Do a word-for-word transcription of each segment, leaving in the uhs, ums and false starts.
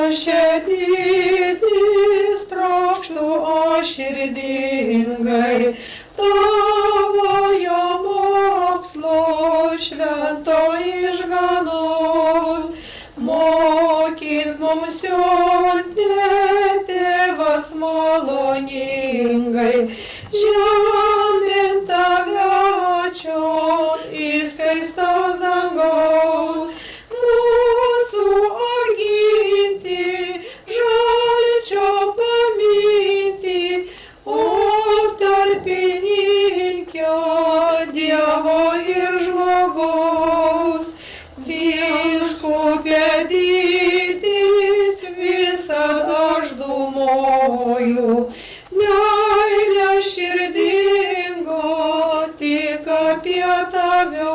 Pėšėdydis trokštų aš širdingai, tavojo mokslo švento išganos. Mokyk mums siuntė tėvas maloningai, žemėn tavečio įskaistaus dangaus. Mūsų apginti, žalčio paminti, o tarpininkio Dievo ir žmogaus. Vyskupė didis visada aš dūmoju, meilė širdingo tik apie tave.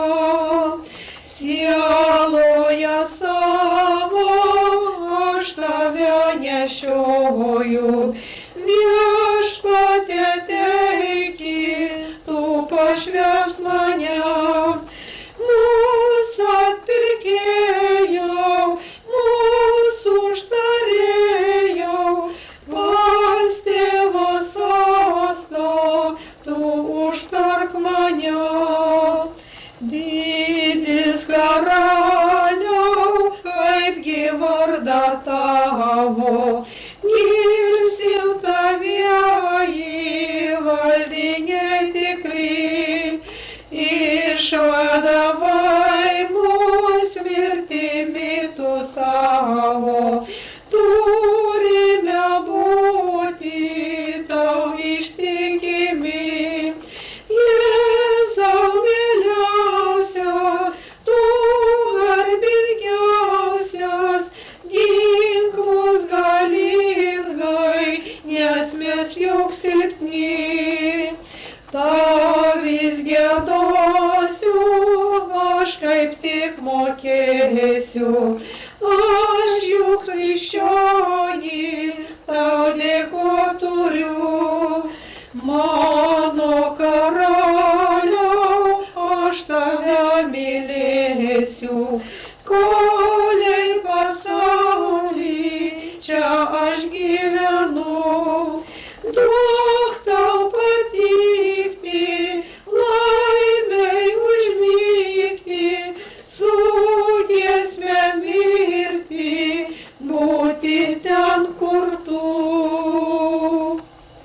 Sieloje savo aš tave nešioju, viešpatie ateikis, tu pašvęs mane. Mūsų atpirkėjau, mūsų užtarėjau, pas tėvo sosto, tu užtark mane. Didis karaliau, kaipgi vardą tavo, girsim tavieji valdiniai tikri. Išvadavai mus mirtimi tu savo, turime būti tau ištikimi. Jėzau mieliausias, tu garbingiausias, gink mus galingai, nes mes juk silpni. Tavis giedosiu, aš kaip tik mokėsiu, aš juk krikščionys, tau dėkot turiu. Mano karaliau, aš tave mylėsiu, ko